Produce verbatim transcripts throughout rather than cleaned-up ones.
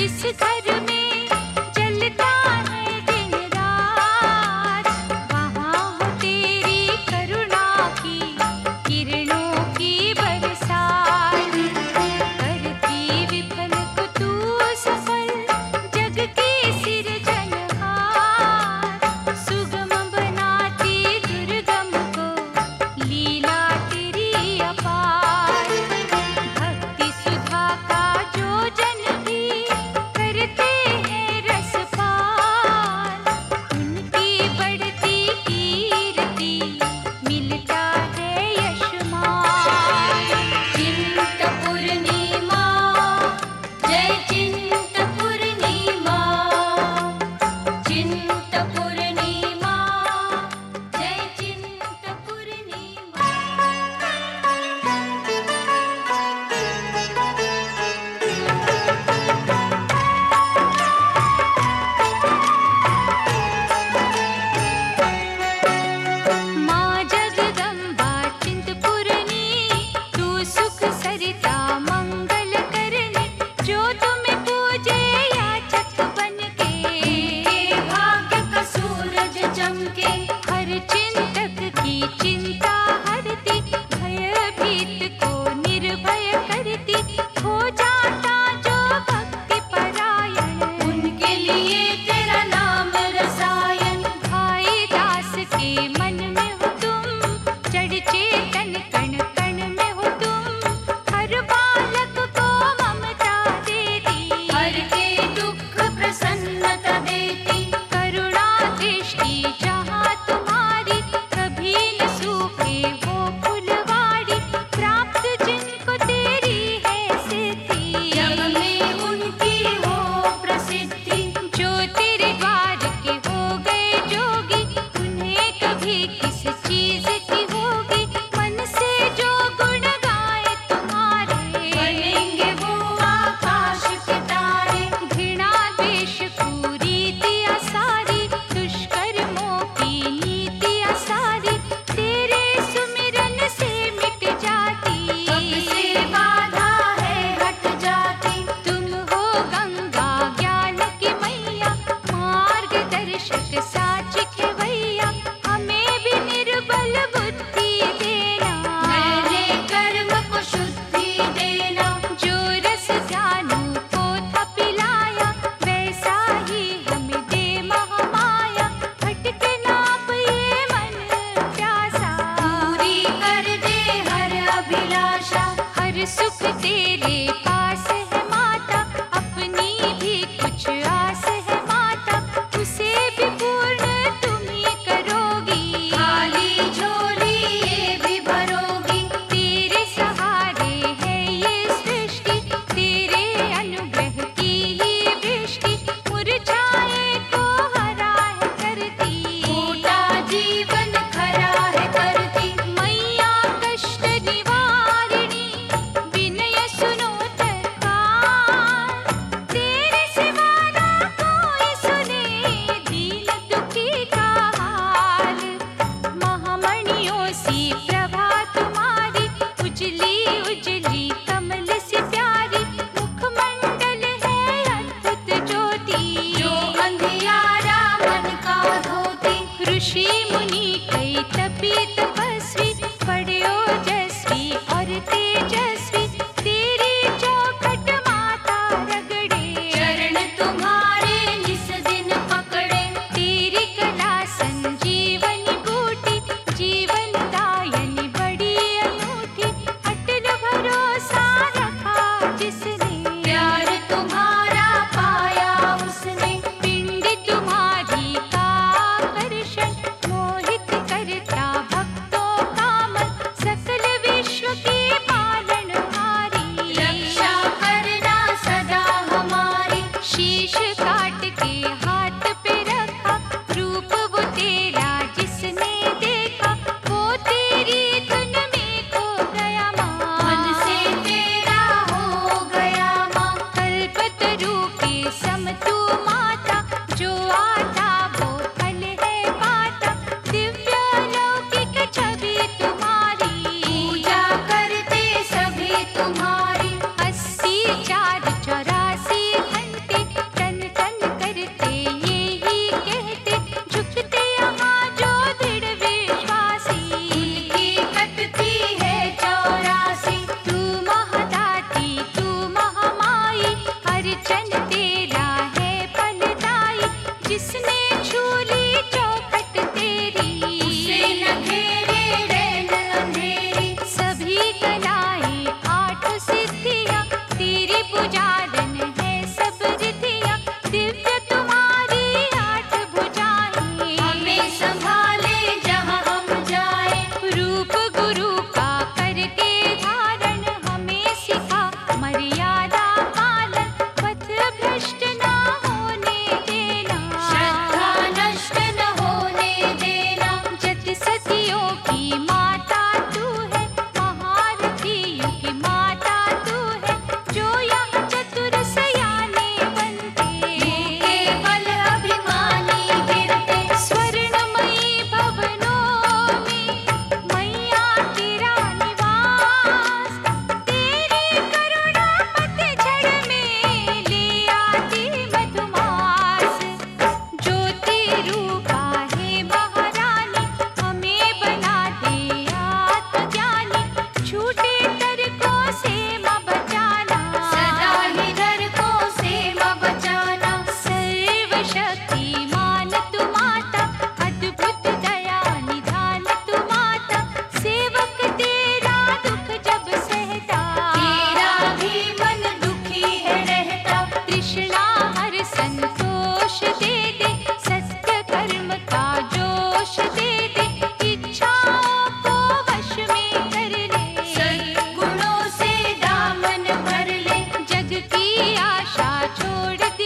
मोह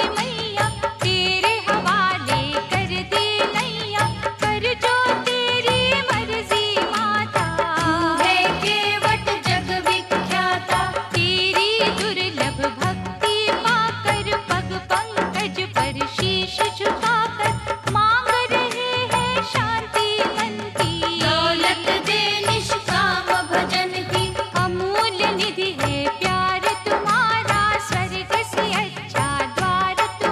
मैया, तेरे हवाले कर दी नैया, कर जो तेरी मर्जी माता। तू है केवट जग विख्याता, तेरी दुर्लभ भक्ति पाकर, पग पंकज पर शीश झुकाकर मांग रहे हैं शांति मन की। दौलत दे निष्काम भजन की, अमूल्य निधि है प्यार तुम्हारा, स्वर्ग से अच्छा द्वार तुम्हारा।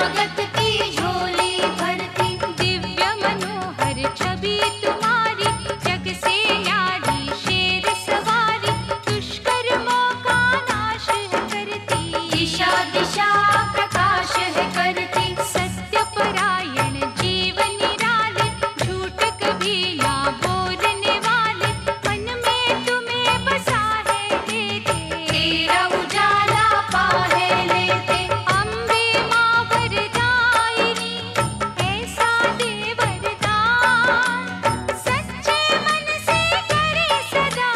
स्वागत की झोली भरती। दिव्य मनोहर छवि तुम्हारी, जग से न्यारी शेर सवारी, दुष्कर्मों का नाश है करती, दिशा दिशा प्रकाश है करती। सत्य परायण जीवन निराले, झूठ कभी ना बोलने वाले, मन में तुम्हें बसा है लेते, तेरा उजाला पा है लेते। अम्बे माँ वरदायिनी, ऐसा दे वरदान, सच्चे मन से करे सदा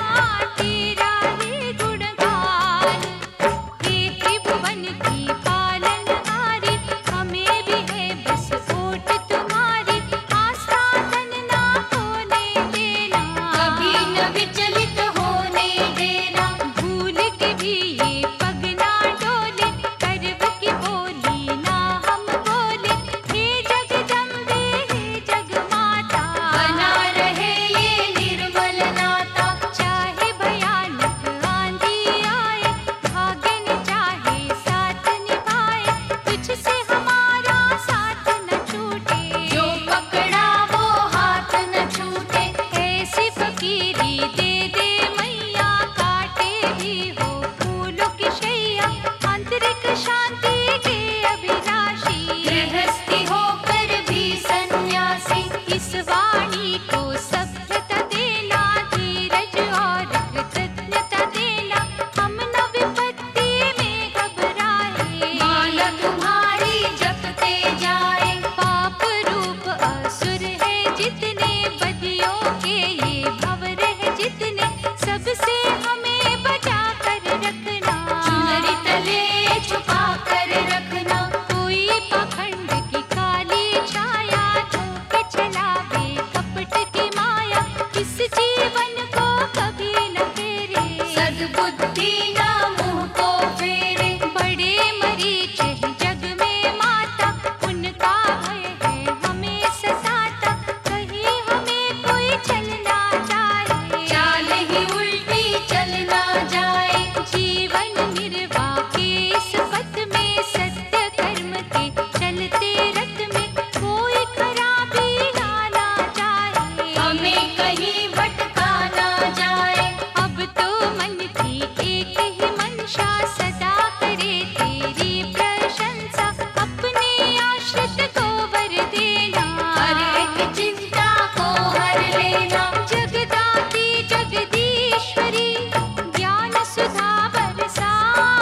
तेरा ही गुणगान। हे त्रिभुवन की पालनहारी, हमें भी है बस ओट तुम्हारी, आस्था तन ना खोने देना, कभी न विचलित होने देना। भूल के भी ये पग ना डोले, गर्व की बोली ना हम बोले, हे जगदम्बे हे जगमाता, बना रहे ये निर्मल नाता। चाहे भयानक आंधी आए, भाग्य न चाहे साथ निभाए, तुझसे हमारा साथ न छूटे, जो पकड़ा वो हाथ न छूटे। ऐसी फकीरी दे दे मैया, काटे भी हो फूलों की शैया, आंतरिक शांति के अभिलाषी, गृहस्थी होकर भी सन्यासी। इस वाणी को सभ्यता देना, धीरज और कृतज्ञता देना, हम न विपत्ति में घबराए, माला तुम्हारी जपते जाए। पाप रूप असुर है जितने, बदियों के ये भंवर है जितने, सबसे हमें बचा कर रखना, चुनरी तले छुपा कर रखना। कोई पाखंड की काली छाया, झोंके चलावे कपट की माया, इस जीवन को कभी न फेरे, सद्बुद्धि ना मुंह को फेरे। बड़े मरीच हैं जग में माता, उनका भय है हमें सताता, कहीं हमें कोई चल ना जाए, चाल ही उल्टी चल ना जाए। जीवन निर्वाह के इस पथ में, सत्य कर्म के चलते रथ में, कोई खराबी आना जाए, हमें कहीं भटका ना जाए। अब तो मन की एक ही मंशा, सदा करे तेरी प्रशंसा, अपने आश्रित को वर देना, हर एक चिंता को हर लेना। जगदाती जगदीश्वरी, ज्ञान सुधा बरसा,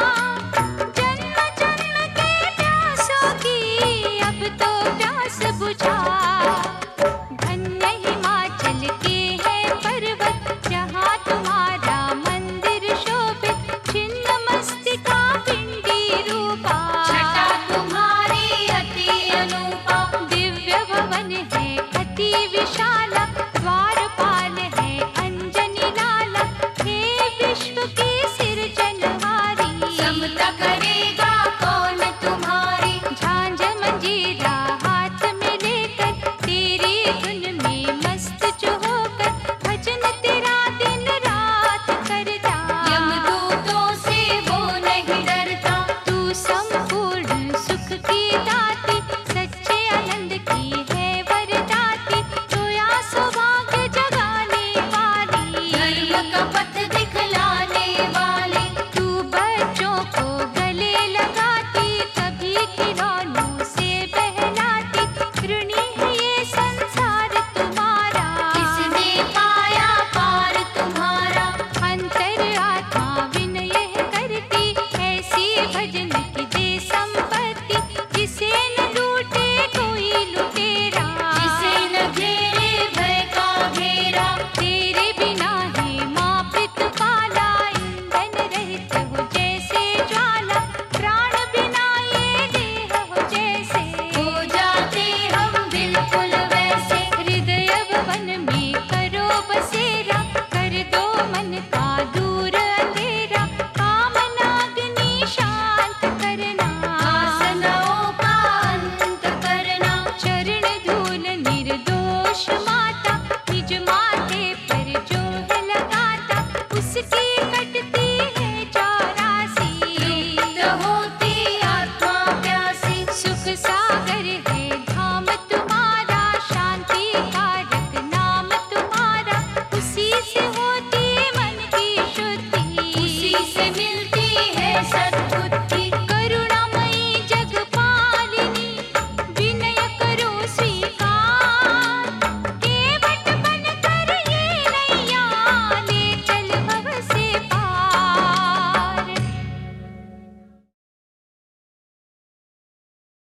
जन्म जन्म के प्यासों की अब तो प्यास बुझा। धन्य हिमाचल के हैं पर्वत, जहाँ तुम्हारा मंदिर शोभित, छिन्न मस्तिका पिंडी रूपा, छटा तुम्हारी अति अनूपा। दिव्य भवन है अति विशाला, द्वारपाल है अंजनी लाला, हे विश्व की सिरजनहारी, समता करेगा कौन तुम्हारी। झांझ मंजीरा हाथ में लेकर, तेरी धुन में मस्त जो होकर, भजन तेरा दिन रात करता, यमदूतों से वो नहीं डरता। तू संपूर्ण सुख की दाती, सच्चे आनंद की है वरदाती, रोया सौभाग्य जगाने वाली, धर्म का पथ दिखलाने वाली। तू बच्चों को गले लगाती, कभी खिलौनों से बहलाती, ऋणी है ये संसार तुम्हारा, किसने पाया पार तुम्हारा। अंतर आत्मा विनय करती, ऐसी भजन की दे संपत्ति, जिसे न सागर है